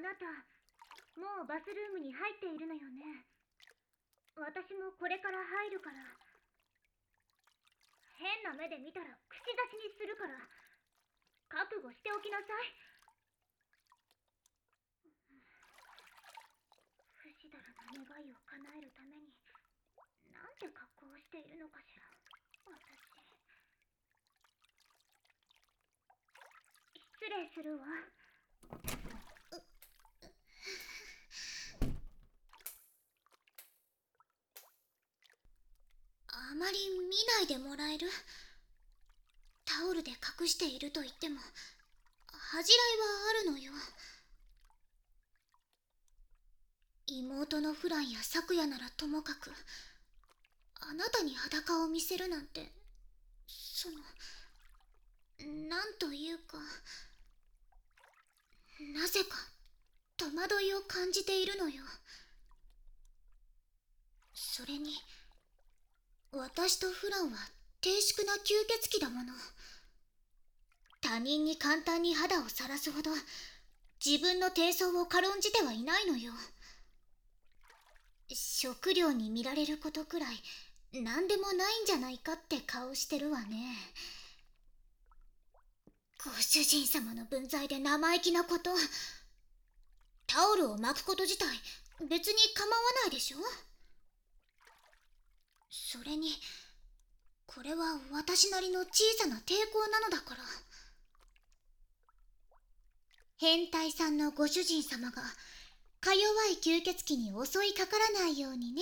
なた、もうバスルームに入っているのよね。私もこれから入るから。変な目で見たら口出しにするから、覚悟しておきなさい。不死だらな願いを叶えるために、なんて格好をしているのかしら、私。失礼するわ。 あまり見ないでもらえる？タオルで隠していると言っても恥じらいはあるのよ。妹のフランや咲夜ならともかく、あなたに裸を見せるなんて、なんというか、なぜか戸惑いを感じているのよ。それに私とフランは低粛な吸血鬼だもの。他人に簡単に肌を晒すほど自分の低層を軽んじてはいないのよ。食料に見られることくらい何でもないんじゃないかって顔してるわね。ご主人様の分際で生意気なこと。タオルを巻くこと自体別に構わないでしょ。それにこれは私なりの小さな抵抗なのだから。変態さんのご主人様がか弱い吸血鬼に襲いかからないようにね。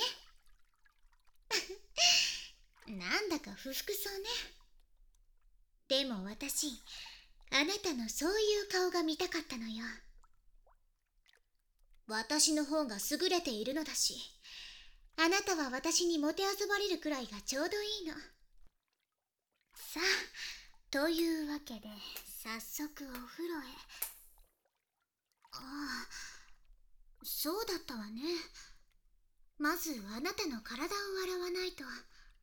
なんだか不服そうね。でも私、あなたのそういう顔が見たかったのよ。私の方が優れているのだし、あなたは私にもてあそばれるくらいがちょうどいいの。さあ、というわけで早速お風呂へ。ああ、そうだったわね。まずあなたの体を洗わないと。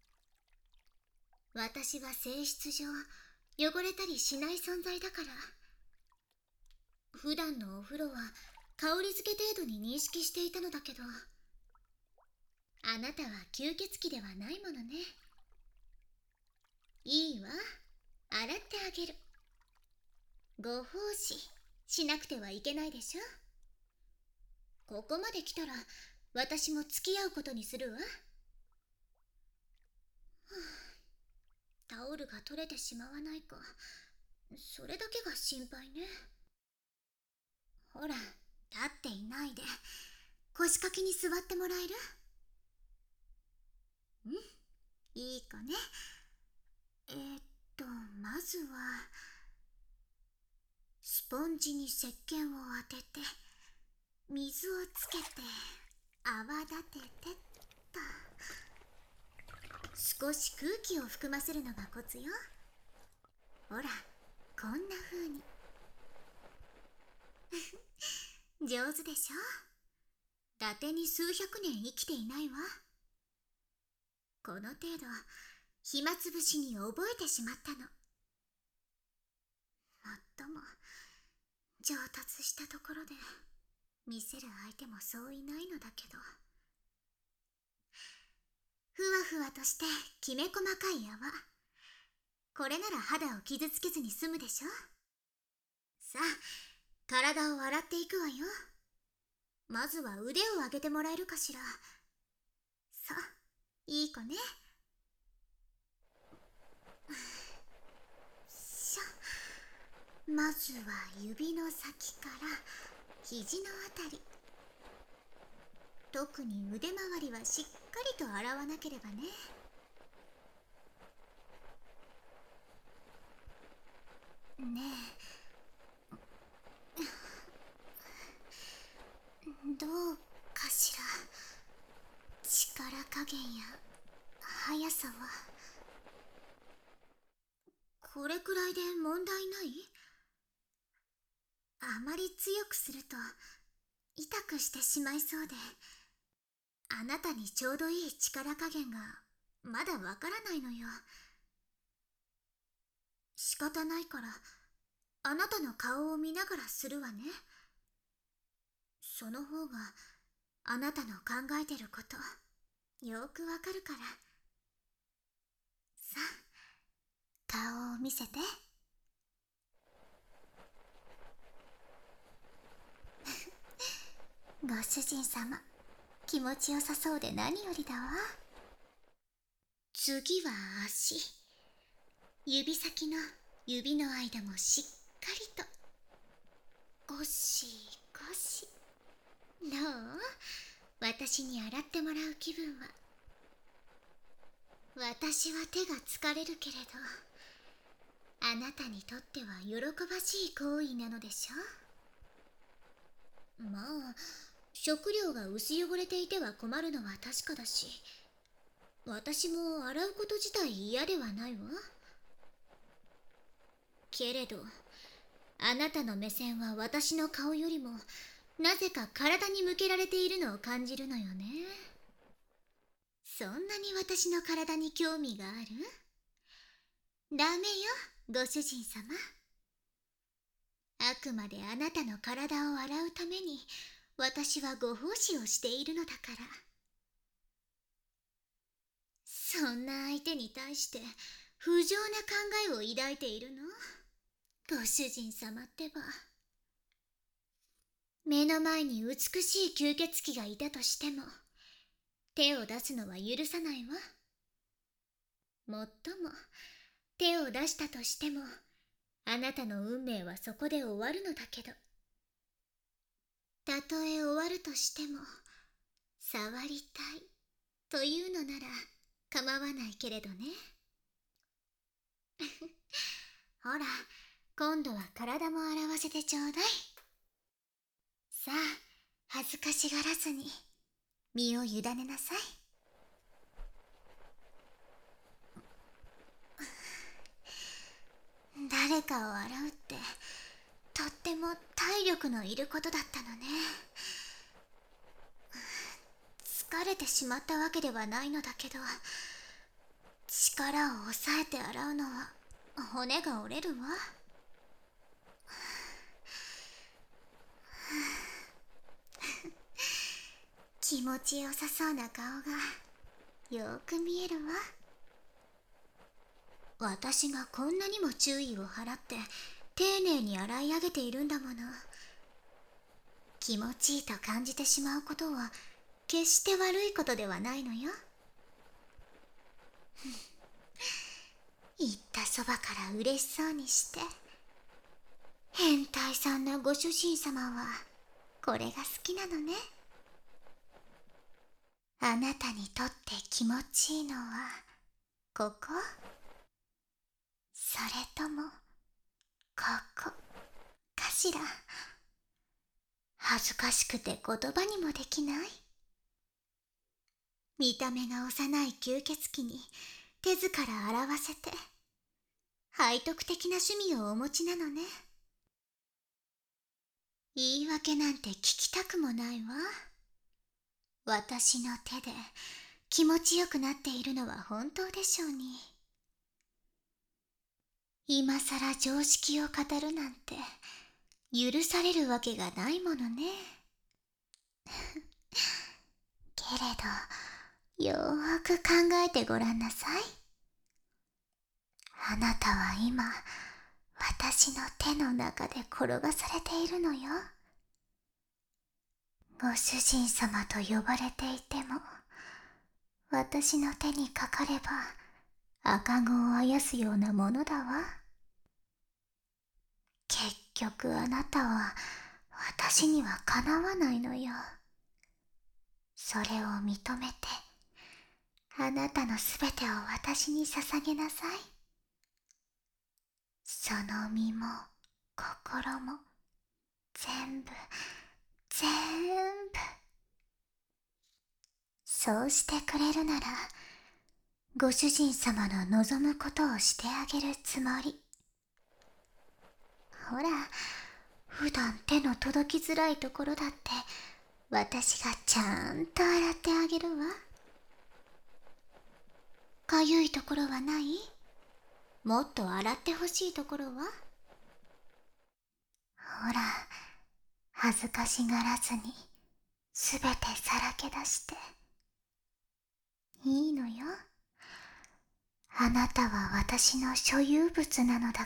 私は性質上汚れたりしない存在だから。普段のお風呂は香り付け程度に認識していたのだけど、あなたは吸血鬼ではないものね。いいわ、洗ってあげる。ご奉仕しなくてはいけないでしょ。ここまで来たら私も付き合うことにするわ。タオルが取れてしまわないか、それだけが心配ね。ほら、立っていないで腰掛けに座ってもらえる？いい子ね。まずはスポンジに石鹸を当てて水をつけて泡立ててっと。少し空気を含ませるのがコツよ。ほら、こんな風に。上手でしょ。伊達に数百年生きていないわ。この程度暇つぶしに覚えてしまったの。もっとも上達したところで見せる相手もそういないのだけど。ふわふわとしてきめ細かい泡。これなら肌を傷つけずに済むでしょ。さあ、体を洗っていくわよ。まずは腕を上げてもらえるかしら。さあ、いい子ね。しょ。まずは指の先から肘のあたり。特に腕周りはしっかりと洗わなければね。ねえ、どうかしら。力加減や速さは。これくらいで問題ない？あまり強くすると痛くしてしまいそうで、あなたにちょうどいい力加減がまだわからないのよ。仕方ないからあなたの顔を見ながらするわね。 その方があなたの考えてることよくわかるから。さあ、顔を見せて。ご主人様、気持ちよさそうで何よりだわ。次は足。指先の指の間もしっかりとゴシゴシ。どう？私に洗ってもらう気分は。私は手が疲れるけれど、あなたにとっては喜ばしい行為なのでしょ。まあ、食料が薄汚れていては困るのは確かだし、私も洗うこと自体嫌ではないわ。けれど、あなたの目線は私の顔よりもなぜか体に向けられているのを感じるのよね。そんなに私の体に興味がある？ダメよ、ご主人様。あくまであなたの体を洗うために私はご奉仕をしているのだから。そんな相手に対して不浄な考えを抱いているの？ご主人様ってば。目の前に美しい吸血鬼がいたとしても手を出すのは許さないわ。もっとも手を出したとしてもあなたの運命はそこで終わるのだけど、たとえ終わるとしても触りたいというのなら構わないけれどね。ほら、今度は体も洗わせてちょうだい。さあ、恥ずかしがらずに身を委ねなさい。誰かを洗うってとっても体力のいることだったのね。疲れてしまったわけではないのだけど、力を抑えて洗うのは骨が折れるわ。気持ちよさそうな顔がよく見えるわ。私がこんなにも注意を払って丁寧に洗い上げているんだもの。気持ちいいと感じてしまうことは決して悪いことではないのよ。言ったそばから嬉しそうにして。変態さんなご主人様はこれが好きなのね。あなたにとって気持ちいいのはここ？それともここかしら？恥ずかしくて言葉にもできない。見た目が幼い吸血鬼に手ずから洗わせて背徳的な趣味をお持ちなのね。言い訳なんて聞きたくもないわ。私の手で気持ちよくなっているのは本当でしょうに。今さら常識を語るなんて許されるわけがないものね。けれどよーく考えてごらんなさい。あなたは今私の手の中で転がされているのよ。ご主人様と呼ばれていても私の手にかかれば赤子をあやすようなものだわ。結局あなたは私にはかなわないのよ。それを認めてあなたのすべてを私に捧げなさい。その身も心も全部全部。そうしてくれるならご主人様の望むことをしてあげるつもり。ほら、普段手の届きづらいところだって私がちゃんと洗ってあげるわ。かゆいところはない？もっと洗ってほしいところは？ほら、恥ずかしがらずにすべてさらけ出していいのよ。あなたは私の所有物なのだから。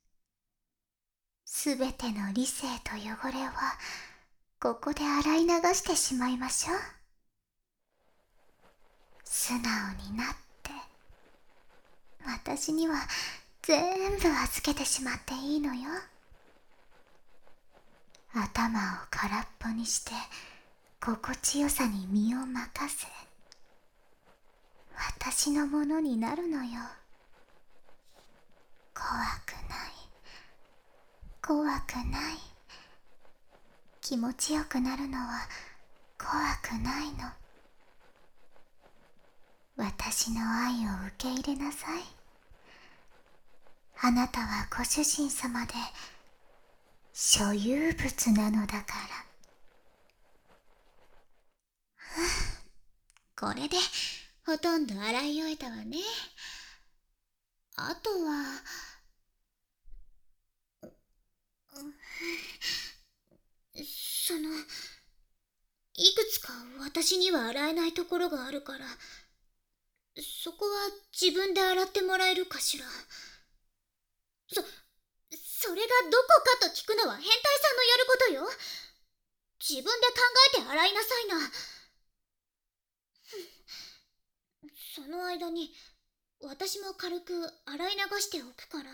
すべての理性と汚れはここで洗い流してしまいましょう。素直になって、私には全部預けてしまっていいのよ。頭を空っぽにして心地よさに身を任せ、私のものになるのよ。怖くない、怖くない。気持ちよくなるのは怖くないの。私の愛を受け入れなさい。あなたはご主人様で所有物なのだから。これでほとんど洗い終えたわね。あとは、いくつか私には洗えないところがあるから、そこは自分で洗ってもらえるかしら。それがどこかと聞くのは変態さんのやることよ。自分で考えて洗いなさいな。その間に私も軽く洗い流しておくから。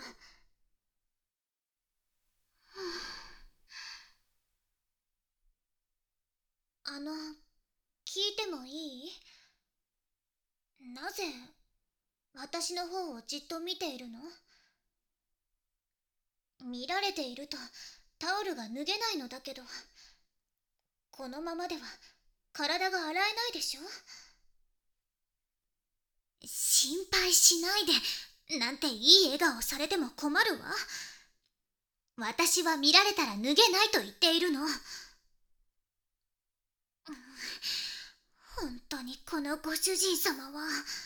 聞いてもいい？なぜ私の方をじっと見ているの？見られているとタオルが脱げないのだけど、このままでは体が洗えないでしょ？心配しないでなんていい笑顔されても困るわ。私は見られたら脱げないと言っているの。本当にこのご主人様は。ま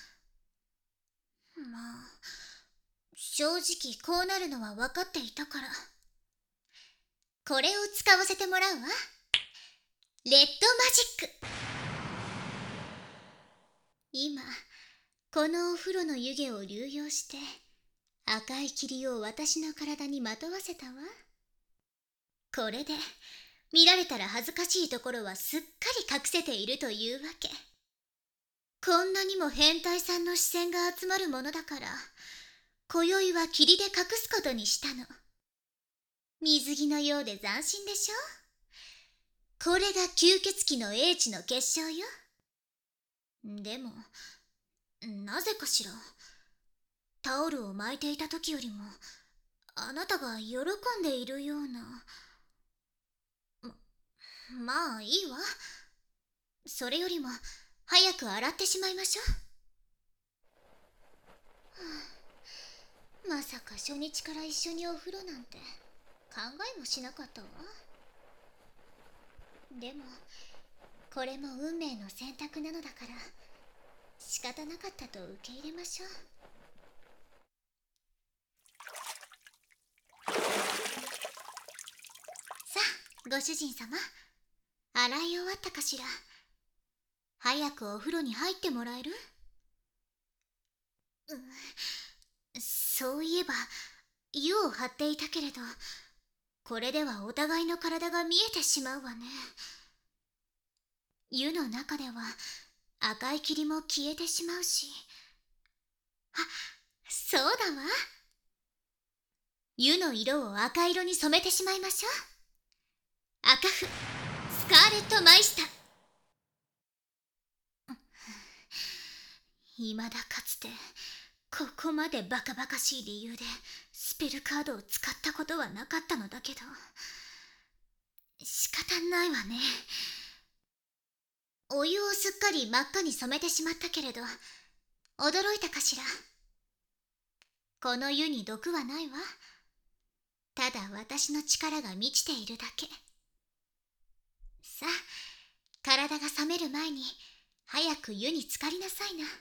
あ、正直こうなるのは分かっていたから。これを使わせてもらうわ。レッドマジック。今このお風呂の湯気を流用して赤い霧を私の体にまとわせたわ。これで見られたら恥ずかしいところはすっかり隠せているというわけ。こんなにも変態さんの視線が集まるものだから、今宵は霧で隠すことにしたの。水着のようで斬新でしょ？これが吸血鬼の英知の結晶よ。でもなぜかしら、タオルを巻いていた時よりもあなたが喜んでいるような。まあいいわ。それよりも早く洗ってしまいましょう。まさか初日から一緒にお風呂なんて考えもしなかったわ。でもこれも運命の選択なのだから仕方なかったと受け入れましょう。さあご主人様、洗い終わったかしら。早くお風呂に入ってもらえる？そういえば湯を張っていたけれど、これではお互いの体が見えてしまうわね。湯の中では赤い霧も消えてしまうし。あ、そうだわ。湯の色を赤色に染めてしまいましょう。赤符スカーレット・マイスター。未だかつてここまでバカバカしい理由でスペルカードを使ったことはなかったのだけど、仕方ないわね。お湯をすっかり真っ赤に染めてしまったけれど、驚いたかしら。この湯に毒はないわ。ただ私の力が満ちているだけ。さあ、体が冷める前に早く湯に浸かりなさいな。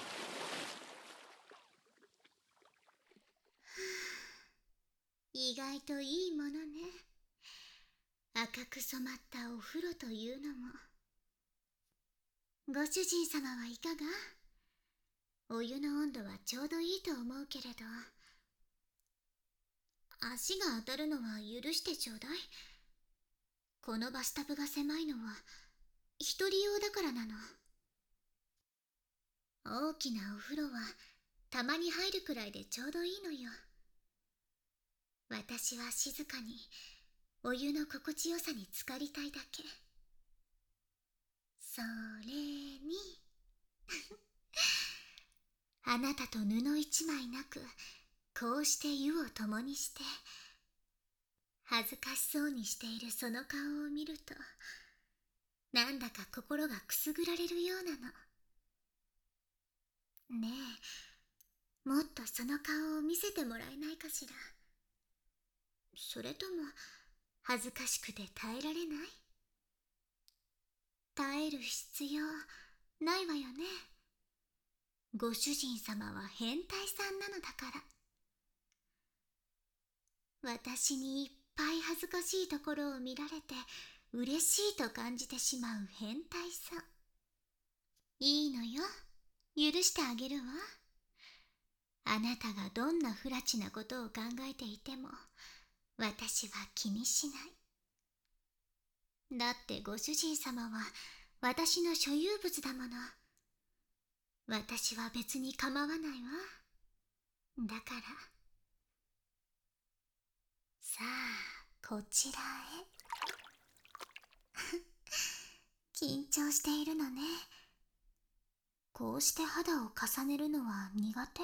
意外ないといいものね。赤く染まったお風呂というのも。ご主人様はいかが？お湯の温度はちょうどいいと思うけれど。足が当たるのは許してちょうだい。このバスタブが狭いのは一人用だからなの。大きなお風呂はたまに入るくらいでちょうどいいのよ。私は静かにお湯の心地よさに浸かりたいだけ。それにあなたと布一枚なくこうして湯を共にして恥ずかしそうにしているその顔を見るとなんだか心がくすぐられるようなの。ねえ、もっとその顔を見せてもらえないかしら。それとも恥ずかしくて耐えられない？耐える必要ないわよね。ご主人様は変態さんなのだから。私にいっぱい恥ずかしいところを見られて嬉しいと感じてしまう変態さん。いいのよ、許してあげるわ。あなたがどんな不埒なことを考えていても私は気にしない。だってご主人様は私の所有物だもの。私は別に構わないわ。だからさあこちらへ。緊張しているのね。こうして肌を重ねるのは苦手？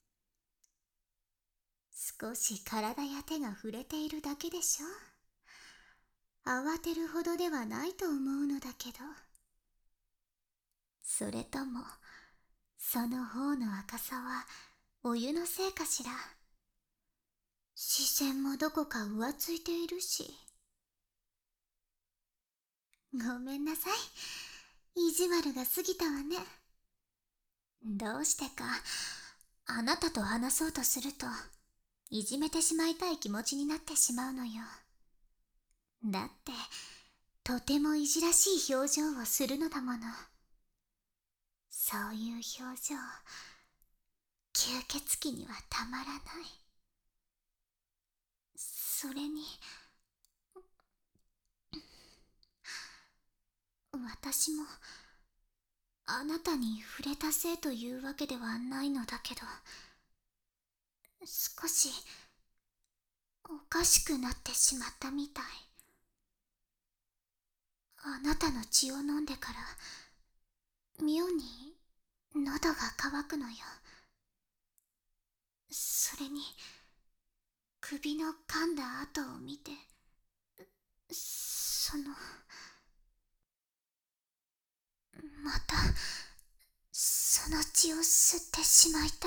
少し体や手が触れているだけでしょ。慌てるほどではないと思うのだけど。それともその方の赤さはお湯のせいかしら。視線もどこか浮ついているし。ごめんなさい、意地悪が過ぎたわね。どうしてかあなたと話そうとするといじめてしまいたい気持ちになってしまうのよ。だってとてもいじらしい表情をするのだもの。そういう表情吸血鬼にはたまらない。それに私もあなたに触れたせいというわけではないのだけど、少しおかしくなってしまったみたい。あなたの血を飲んでから妙に喉が渇くのよ。それに首の噛んだ跡を見てまたその血を吸ってしまいたい。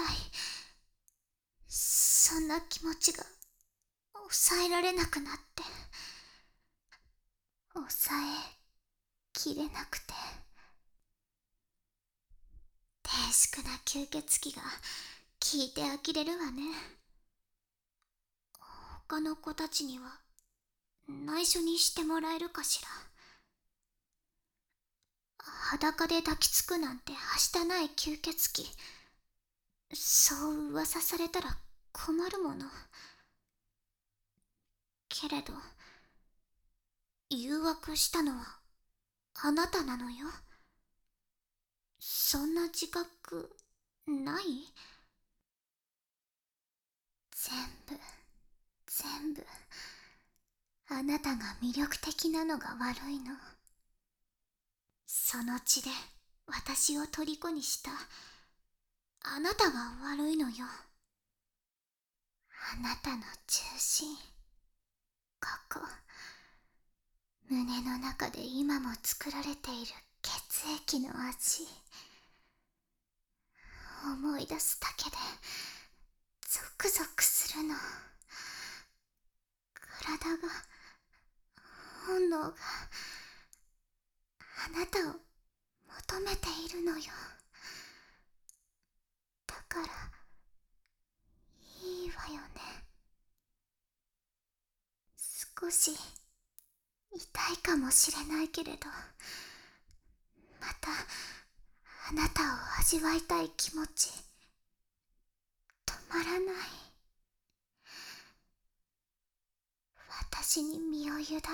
そんな気持ちが抑えられなくなって、抑えきれなくて。低粛な吸血鬼が聞いて呆れるわね。他の子たちには内緒にしてもらえるかしら。裸で抱きつくなんてはしたない吸血鬼、そう噂されたら困るもの。けれど誘惑したのはあなたなのよ。そんな自覚ない？全部あなたが魅力的なのが悪いの。その血で私を虜にしたあなたが悪いのよ。あなたの中心、ここ胸の中で今も作られている血液の味、思い出すだけでゾクゾクするの。体が、本能があなたを求めているのよ。だからいいわよね。 少し痛いかもしれないけれど、またあなたを味わいたい気持ち止まらない。私に身を委ね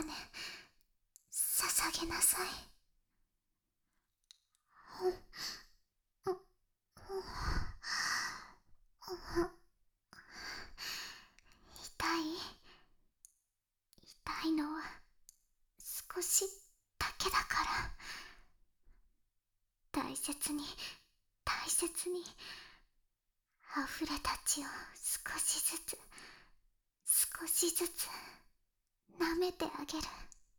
捧げなさい。痛い痛いのは少しだけだから。大切に大切に溢れた血を少しずつ少しずつ舐めてあげる。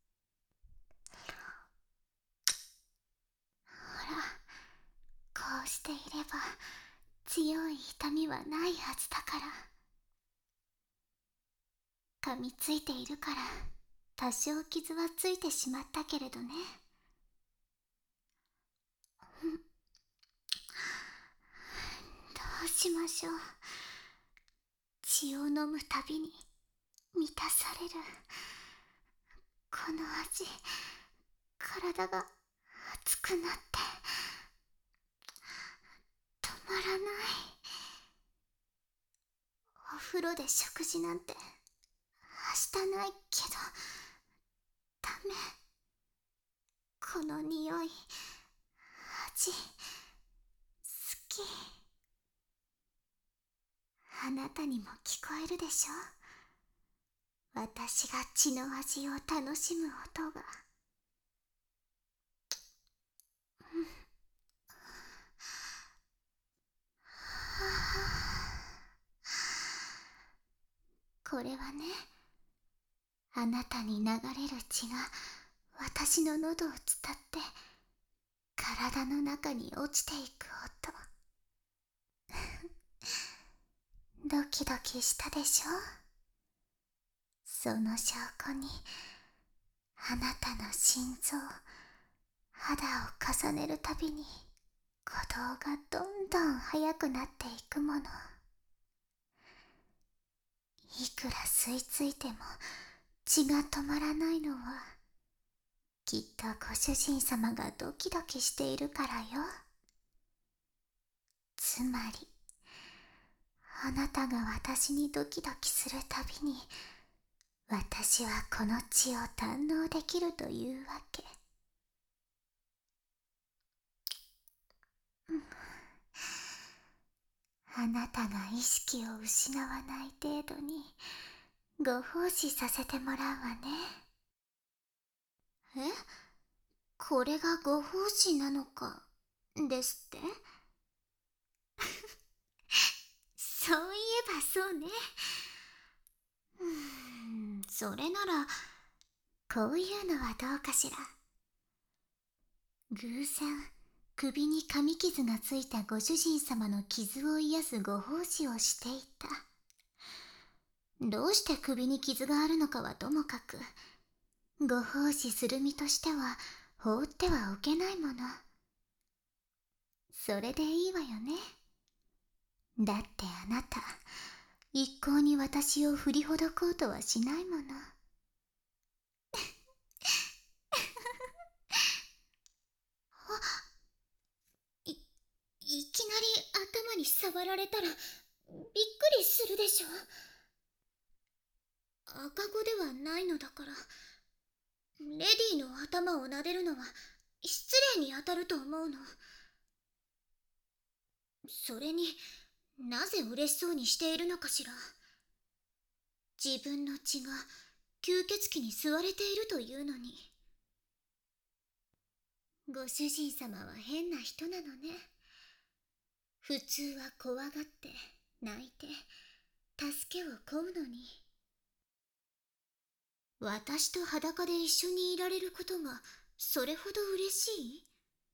ほら、こうしていれば強い痛みはないはずだから。噛みついているから多少傷はついてしまったけれどね。どうしましょう。血を飲むたびに満たされるこの味。体が熱くなって止まらない。お風呂で食事なんて明日ないけどダメ。この匂い、味、好き。あなたにも聞こえるでしょ。私が血の味を楽しむ音が。これはね、あなたに流れる血が私の喉を伝って体の中に落ちていく音。ドキドキしたでしょ。その証拠にあなたの心臓、肌を重ねるたびに鼓動がどんどん速くなっていくもの。いくら吸い付いても血が止まらないのはきっとご主人様がドキドキしているからよ。つまりあなたが私にドキドキするたびに私はこの血を堪能できるというわけ。あなたが意識を失わない程度にご奉仕させてもらうわね。え？これがご奉仕なのかですって？そういえばそうね。それならこういうのはどうかしら。偶然首に噛み傷がついたご主人様の傷を癒すご奉仕をしていた。どうして首に傷があるのかはともかく、ご奉仕する身としては放ってはおけないもの。それでいいわよね。だってあなた一向に私を振りほどこうとはしないもの。いきなり頭に触られたらびっくりするでしょ。赤子ではないのだから。レディーの頭を撫でるのは失礼に当たると思うの。それになぜ嬉しそうにしているのかしら。自分の血が吸血鬼に吸われているというのに。ご主人様は変な人なのね。普通は怖がって泣いて助けを請うのに。私と裸で一緒にいられることがそれほど嬉しい？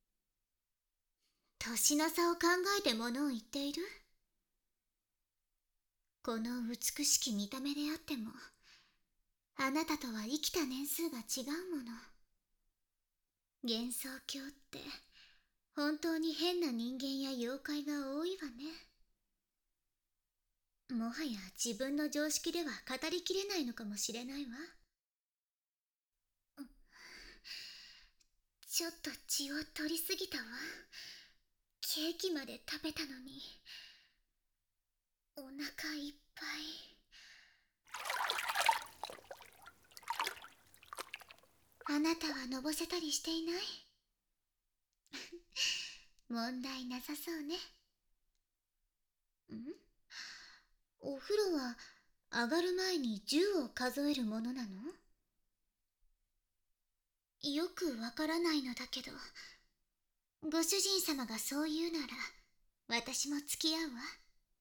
年の差を考えてものを言っている？この美しき見た目であってもあなたとは生きた年数が違うもの。幻想郷って本当に変な人間や妖怪が多いわね。もはや自分の常識では語りきれないのかもしれないわ。 ちょっと血を取りすぎたわ。ケーキまで食べたのに。お腹いっぱい。あなたはのぼせたりしていない？問題なさそうね。お風呂は上がる前に10を数えるものなの？よくわからないのだけど、ご主人様がそう言うなら私も付き合うわ。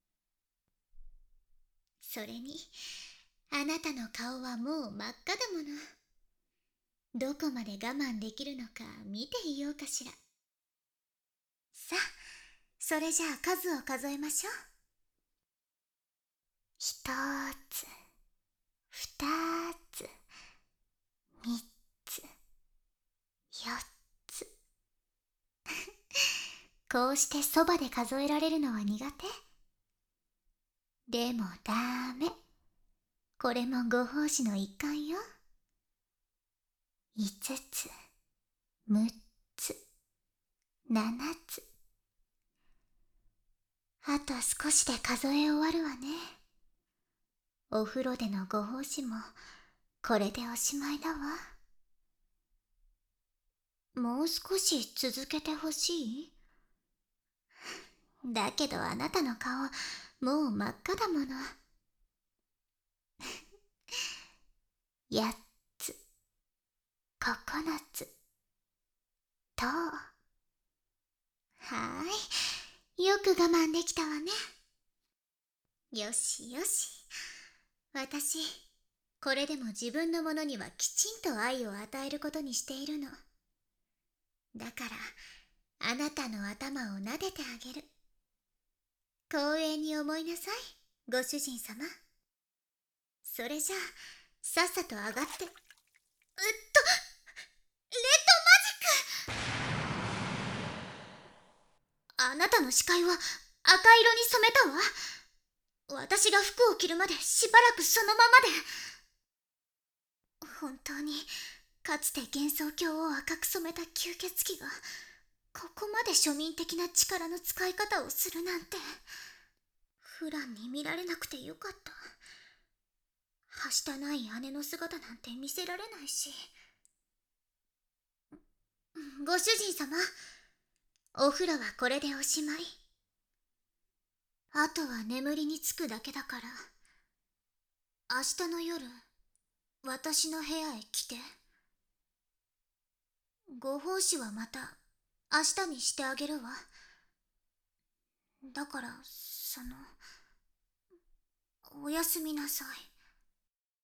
それにあなたの顔はもう真っ赤だもの。どこまで我慢できるのか見ていようかしら。さあ、それじゃあ数を数えましょう。一つ、二つ、三つ、四つ。こうしてそばで数えられるのは苦手？でもダメ。これもご奉仕の一環よ。5つ、6つ、7つ。あと少しで数え終わるわね。お風呂でのご奉仕もこれでおしまいだわ。もう少し続けてほしい？だけどあなたの顔もう真っ赤だもの。8つ、9つと。よく我慢できたわね。よしよし。私これでも自分のものにはきちんと愛を与えることにしているの。だからあなたの頭を撫でてあげる。光栄に思いなさい、ご主人様。それじゃあさっさと上がって。レッドマジック！あなたの視界は赤色に染めたわ。私が服を着るまでしばらくそのままで。本当にかつて幻想郷を赤く染めた吸血鬼がここまで庶民的な力の使い方をするなんて。フランに見られなくてよかった。はしたない姉の姿なんて見せられないし。ご主人様、お風呂はこれでおしまい。あとは眠りにつくだけだから、明日の夜私の部屋へ来て。ご奉仕はまた明日にしてあげるわ。だからおやすみなさい。